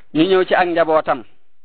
ñu ñëw ci ak njabootam.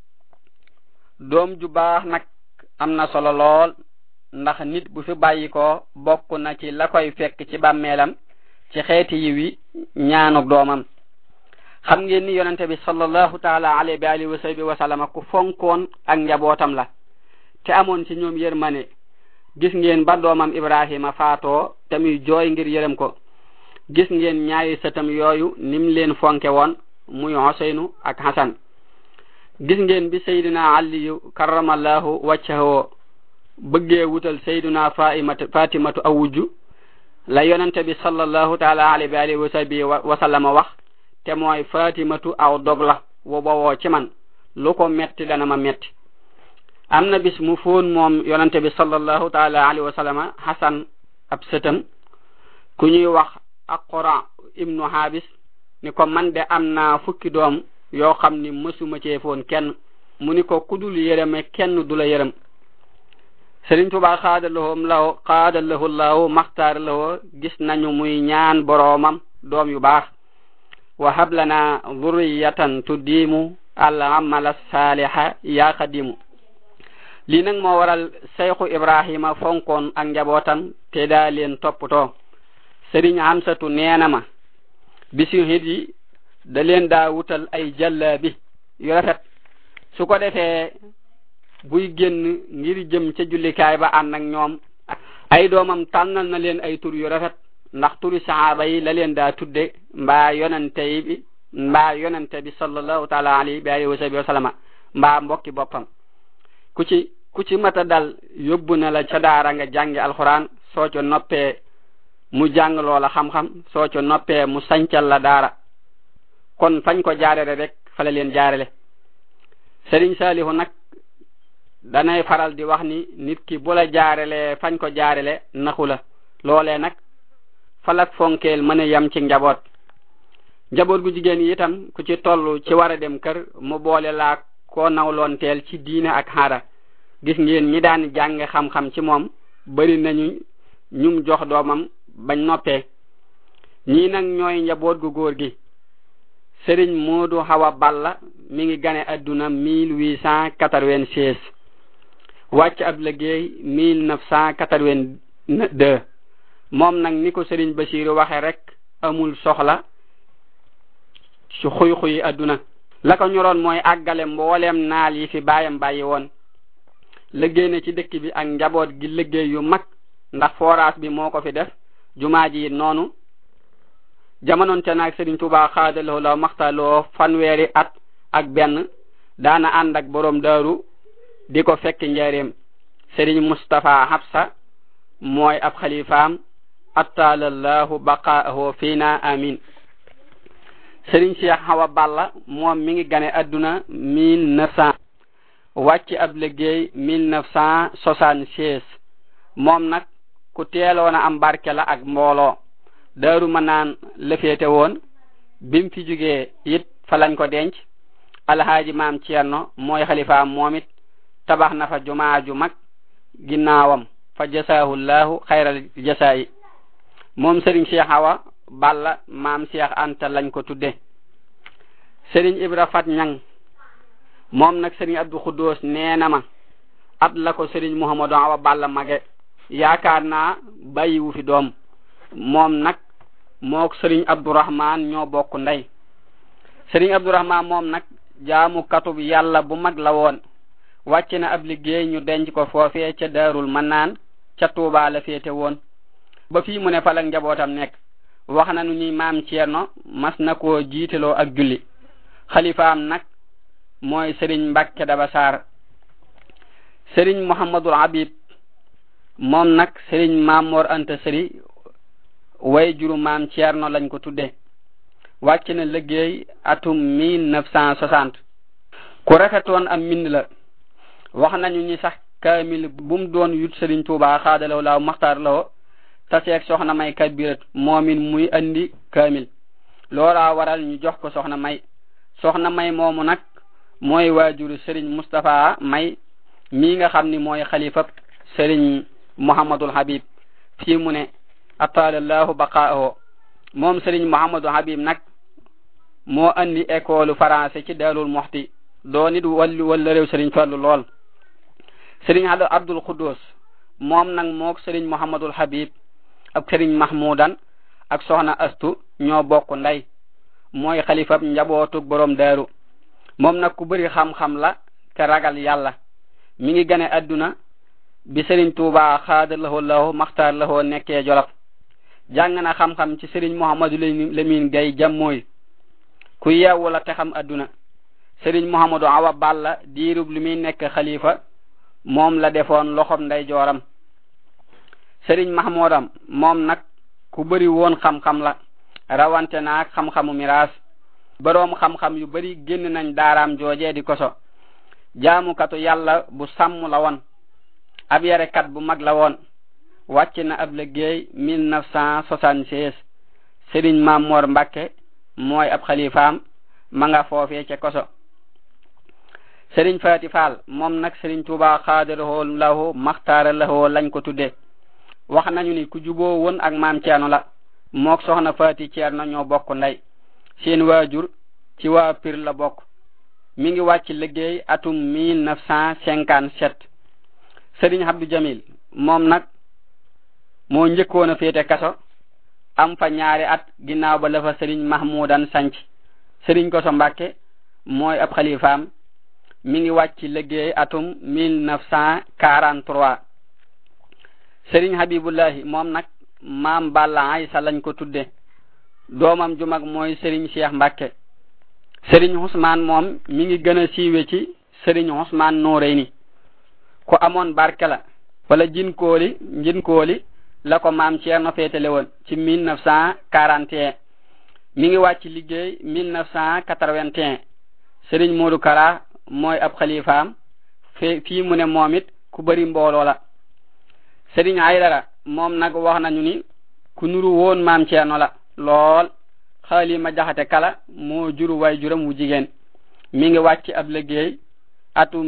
doom ju baax nag am na solo lool ndax nit bu fi bàyyi ko bokk na ci la koy fekk ci bàmmeelam ci xeeti yi wi ñaanuk doomam. xam ngeen ni yonente bi sallallahu taala alayhi wa alihi wa sahbihi wa sallama ku fonkoon ak njabootam la te amoon ci ñoom yërmane. gis ngeen ba doomam Ibrahima faatoo te muy jooy ngir yërëm ko. gis ngeen ñaari sëtam yooyu nim leen fonke woon muy Huseynu ak Hasan. gis ngeen bi Seydina Aliyu karamallahu wajhahu bëggee wutal Seydina Fatimatu awujju la yonente bi sallallahu taala alayhi wa alihi wa sahbihi wa sallama wax te mooy Fatimatu aw dog la wo bawoo ci man lu ko metti dana ma metti. am na bis mu foon moom yonente bi sallallahu taala alayhi wa sallama Hasan ab sëtam ku ñuy wax Aqra ibnu Habis ni ko man de am naa fukki doom yoo xam ni mësuma cee foon kenn. mu ni ko kudul yërëme kenn du la yërëm. Sëriñ Tuubaa xaadallahu lahu maxtaar lahu gis nañu muy ñaan boroomam doom yu baax. wa hablana dhurriyatan tuddimu al amala saliha ya xadimu. lii nag moo waral Seexu Ibrahima fonkoon ak njabootam te daa leen toppatoo. Sëriñ Amsatu neena ma bisu hit yi da leen daa wutal ay jàllabi yu rafet su ko defee buy génn ngir jëm ca jullikaay ba ànd ak ñoom. ay doomam tànnal na leen ay tur yu rafet ndax turi sahaaba yi la leen daa tudde mbaa yonente bi sallallahu taala alayhi wa sallama mbaa mbokki boppam. ku ci mata dal yóbbu na la ca daara nga jàngi alxuraan soo ca noppee mu jàng loola xam-xam soo ca noppee mu sancal la daara. kon fañ ko jaarele rek fa la leen jaarele. Sëriñ Saalihu nag danay faral di wax ni nit ki bu la jaarele fañ ko jaarele naxu la. loolee nag falak fonkeel mën a yam ci njaboot. njaboot gu jigéen yi itam ku ci toll ci war a dem kër mu boole laa koo nawloon teel ci diine ak xaada. gis ngeen ñi daan jàng xam-xam ci moom bari nañu ñum jox doomam bañ noppee. ñii nag ñooy njaboot gu góor gi. Sëriñ Moodu Hawa Balla mi ngi gane adduna 1896 wàcc ab liggéey 1982. moom nag ni ko Sëriñ Basiiru waxe rek amul soxla ci xuy adduna. la ko ñoroon mooy àggale mbooleem naal yi fi baayam bàyyi woon. liggéey na ci dëkk bi ak njaboot gi liggéey yu mag ndax forage bi moo ko fi def. jumaa ji noonu. jamononte naag Sëriñ Tuubaa xaadaloo la maxtaloo fanweeri at ak benn daana ànd ak borom daaru di ko fekk njaareem. Sëriñ Mustafa Habsa mooy ab xalifaam attalallahu baqaahu fiina amin. Sëriñ Cheikh Hawa Balla moom mi ngi gane adduna 1900 wàcc ab liggéey 1976. moom nag ku teeloon a am barke la ak mbooloo. Daaru Manaan la féete woon. bim fi jugee it fa lañ ko denc. Alhaaji Maam Ceerno mooy xalifaam moom it tabax na fa jumaa ju mag ginnaawam fa jasaahullahu xayral jasaayi. moom Sëriñ Cheikh Hawa Balla maam Cheikh Anta lañ ko tudde. Sëriñ Ibra Fat Ñang moom nag Sëriñ Abdu Xuddoos nee na ma at la ko Sëriñ Muhammadu Hawa Balla mage yaakaar naa bàyyiwu fi doom. moom nag mook Sëriñ Abdurahmaan ñoo bokk ndey. Sëriñ Abdurahmaan moom nag jaamu katub yàlla bu mag la woon. wàcc na ab liggéey ñu denc ko foofee ca Daarul Manaan ca Tuubaa la féete woon. ba fii mu ne fa la njabootam nekk. wax na nu ñuy maam Ceerno mas na koo jiiteloo ak julli. xalifaam nag mooy Sëriñ Mbàkke Daba Saar. Sëriñ Muhammadul Habib moom nag Sëriñ Maamoor Anta Sëri way juru maam Ceerno lañ ko tudde. wàcc na liggéey atum 1960. ku rafetoon am mbind la. wax nañu ñi sax kaamil bu mu doon yut Sëriñ Tuubaa xaadalaw laaw maxtaar lawo taseeg soxna May Kabirat moomin muy andi kaamil. loolaa waral ñu jox ko soxna May. soxna May moomu nag mooy waajuru Sëriñ Mustafa May mii nga xam ni mooy xalifab Sëriñ Muhammadul Habib. fii mu ne atalallahu baqaahu. moom Sëriñ Muhammadul Habib nag moo andi école français ci Darul Muxti doo nit wala réew Serigne Fallu lool. Serigne Abdul Xuddus moom nag mook Serigne Muhammadul Habib ak Serigne Mahmoudan ak soxna Astu ñoo bokk ndey mooy xalifab njabootug borom daaru. moom nag ku bëri xam-xam la te ragal yàlla. mi ngi gane adduna bi Serigne Touba xaada lahu maxtaar lahu nekkee Jolof. jàng na xam-xam ci Serigne Mouhamadou Lamine Gaye Jammooy ku yeewu la te xam adduna. Serigne Mouhamadou Awa Balla diirub li muy nekk xalifa moom la defoon loxom nday jooram. Serigne Mahmoudam moom nag ku bëri woon xam-xam la rawante naak xam-xamu miraas. boroom xam-xam yu bari génn nañ daaraam joojee di koso. jaamukatu yàlla bu sàmm la woon. ab yarekat bu mag la woon. wàcc na ab liggéey 1976. Serigne Mamor Mbacke mooy ab xalifaam ma nga foofee ca koso. Serigne Fati Fall moom nag Serigne Touba xaadalahoo lahu maxtaara lahoo lañ ko tudde. wax nañu ni ku juboo woon ak maam Ceerno la mook soxna Fati Ceerno ñoo bokk ndey. seen waajur ci waa Pire la bokk. mi ngi wàcc liggéey atum 1957. Serigne Abdou Jamil moom nag moo njëkkoon a féete kaso am fa ñaari at ginnaaw ba la fa Serigne Mahmoudan sanc. Serigne Koso Mbàkke mooy ab xalifaam mi ngi wàcc liggéey atum 1943. Serigne Habibullahi moom nag maam Balla Aysa lañ ko tudde. doomam ju mag mooy Serigne Cheikh Mbacke. Serigne Ousmane moom mi ngi gën a siiwe ci Serigne Ousmane Noreyni ku amoon barke la wala njinkooli la ko maam Ceerno féetale woon ci 1941. mi ngi wàcc liggéey 1981. Serigne Modou Kara mooy ab xalifaam fii mu ne moom it ku bari mbooloo la. Serigne Aydara moom nag wax nañu ni ku nuru woon maam Ceerno la lool. Xaalima Jaxate Kala moo juru way juram wu jigéen. mi ngi wàcc ab liggéey atum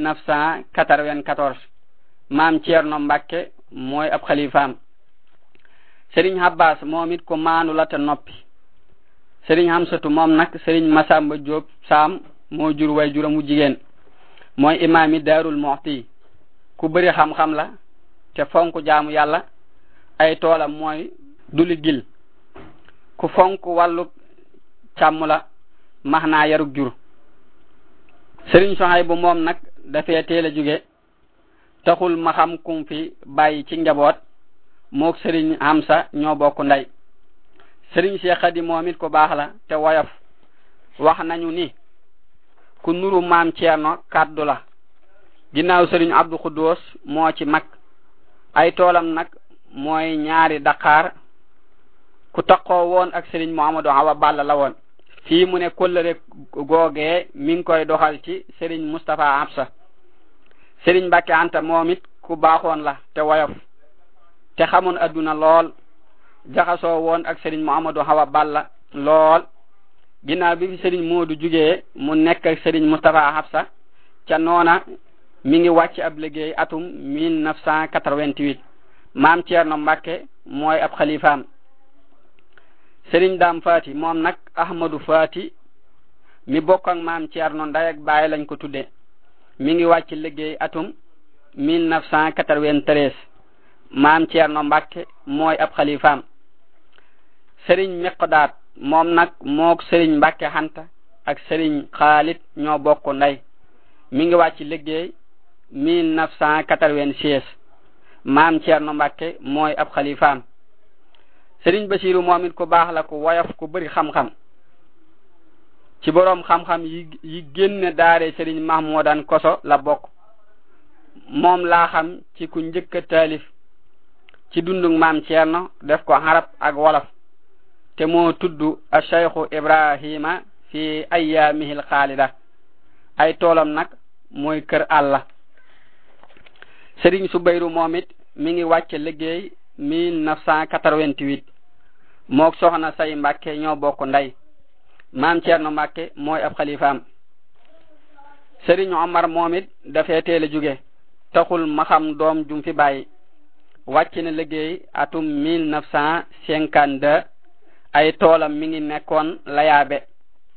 1994. maam Ceerno Mbàkke mooy ab xalifaam. Serigne Abbas moom it ko maanu la te noppi. Serigne Hamsatu moom nag Serigne Masamba Diop Sam moo juru way juram wu jigéen. mooy imaami Daarul Muxti ku bëri xam-xam la te fonk jaamu yàlla. ay toolam mooy duli gil. ku fonk wàllu càmm la max naa yarug jur. Serigne Sohaybu moom nag dafee teel a jóge taxul ma xam kum fi bàyyi ci njaboot mook Serigne Hamsa ñoo bokk ndey. Serigne Cheikh Khady moom it ko baax la te woyof. wax nañu ni ku nuru maam Ceerno kaddu la. ginnaaw Serigne Abdou Xuddus moo ci mag. ay toolam nag mooy ñaari Dakar. ku takkoo woon ak Serigne Mouhamadou Awa Balla la woon. fii mu ne kóllëre googee mi ngi koy doxal ci Serigne Moustapha Absa. Serigne Mbacke Anta moom it ku baaxoon la te woyof te xamoon adduna lool. jaxasoo woon ak Serigne Mouhamadou Awa Balla lool. ginnaaw bi fi Serigne Modou jugee mu nekk ak Serigne Moustapha Absa ca noona mi ngi wàcc ab liggéey atum 1988. maam Ceerno Mbacke mooy ab xalifaam. Serigne Dame Fati moom nag Ahmadou Fati mi bokk ak maam Ceerno nday ak baay lañ ko tudde. mi ngi wàcc liggéey atum 1993. maam Ceerno Mbacke mooy ab xalifaam. Serigne Miqdaat moom nag mook Serigne Mbacke Anta ak Serigne Khalid ñoo bokk ndey. mi ngi wàcc liggéey 1996. maam Ceerno Mbacke mooy ab xalifaam. Serigne Basiru moom it ku baax la ku woyof ku bëri xam-xam. ci boroom xam-xam yi génne daare Serigne Mahmoudan Koso la bokk. moom laa xam ci ku njëkk a taalif ci dundug maam Ceerno def ko arab ak wolof te moo tudd a Cheikhu Ibrahima fi ayyaamihil xaalida. ay toolam nag mooy kër àlla. Serigne Subayru moom it mi ngi wàcc liggéey 1988. mook soxna Say Mbàkke ñoo bokk ndey. maam Ceerno Mbàkke mooy ab xalifaam. Serigne Omar moom it dafee teel a jóge taxul ma xam doom jum fi bàyyi. wàcc na liggéey atum 1952. ay toolam mi ngi nekkoon Layaabe.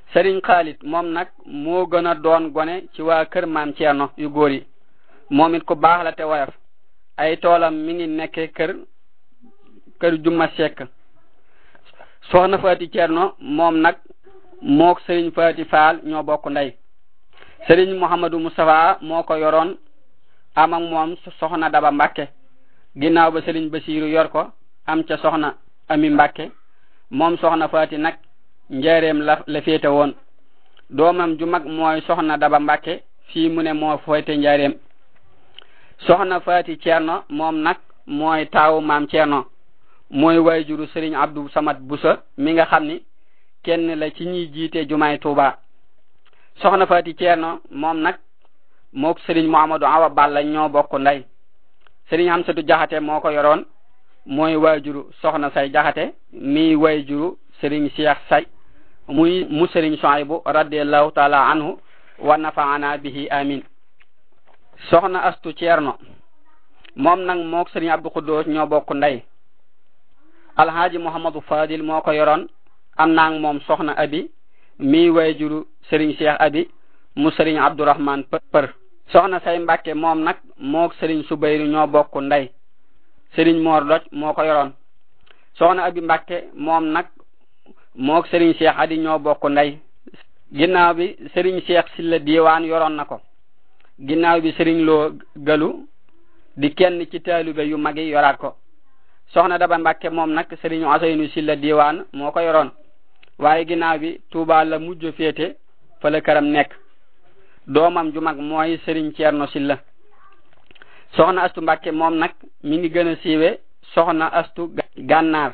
sëriñ Khalid moom nag moo gën a doon gone ci waa kër maam Ceerno yu góor yi moom it ku baax la te woyof ay toolam mi ngi nekke kër Juma Sekk soxna Faati Ceerno moom nag mook sëriñ Faati Faal ñoo bokk ndey sëriñ Mouhamadou Moustapha moo ko yoroon am ak moom soxna Daba Mbàkke ginnaaw ba sëriñ Basiiru yor ko am ca soxna Ami Mbàkke moom soxna Faati nag njaareem la féete woon doomam ju mag mooy soxna Daba Mbàkke fii mu ne moo féete njaareem soxna Faati Ceerno moom nag mooy taawu maam Ceerno mooy waajuru sëriñ Abdou Samad Busa mi nga xam ni kenn la ci ñiy jiite jumaay Tuuba soxna Faati Ceerno moom nag mook sëriñ Muhammadu Awa Balla ñoo bokk ndey sëriñ Hamsatu Jaxate moo ko yoroon mooy waajuru soxna Say Jaxate mi waajuru sëriñ Cheikh Say mu sëriñ Suhaybu radiyallahu taala anhu wa nafa'ana bihi amin soxna Astu Ceerno moom nag mook sëriñ Abdou Khoudoss ñoo bokk ndey alhaaji Muhammadu Fadil moo ko yoroon am naag moom soxna Abi mi waajuru sëriñ Cheikh Abi mu sëriñ Abdourahman për soxna Say Mbàkke moom nag mook sëriñ Subayru ñoo bokk ndey sëriñ Moor Doj moo ko yoroon soxna Abi Mbàkke moom nag mook sëriñ Cheikh Adi ñoo bokk ndey ginnaaw bi sëriñ Cheikh Silla Diiwaan yoroon na ko ginnaaw bi sëriñ Loo Galu di kenn ci taalibe yu mag yi yoraat ko soxna Daba Mbàkke moom nag sëriñ Asaynu Silla Diiwaan moo ko yoroon waaye ginnaaw bi Tuuba la mujj féete fa la këram nekk doomam ju mag mooy sëriñ Ceerno Silla soxna Astu Mbàkke moom nag mi ngi gën a siiwe soxna Astu Gànnaar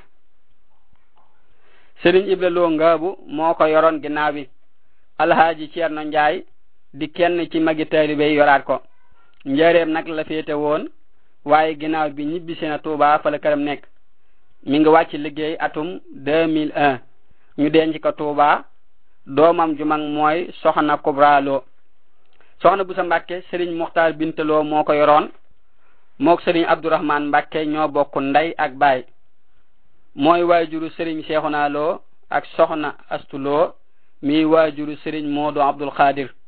sëriñ Ibra Lo Ngaabu moo ko yoroon ginnaaw bi alhaaji Ceerno Njaay di kenn ci magi taalibe yi yoraat ko njaareem nag la féete woon waaye ginnaaw bi ñibbisi na Tuuba fa la këram nekk mi ngi wàcc liggéey atum 2001 ñu denc ko Tuuba doomam ju mag mooy soxna Kubra Lo soxna Busa Mbàkke sëriñ Muxtaar Bintaloo moo ko yoroon mook sëriñ Abdourahman Mbàkke ñoo bokk ndey ak baay mooy waajuru sëriñ Seexuna Lo ak soxna Astu Lo mi waajuru sëriñ Moodu Abdul Xaadir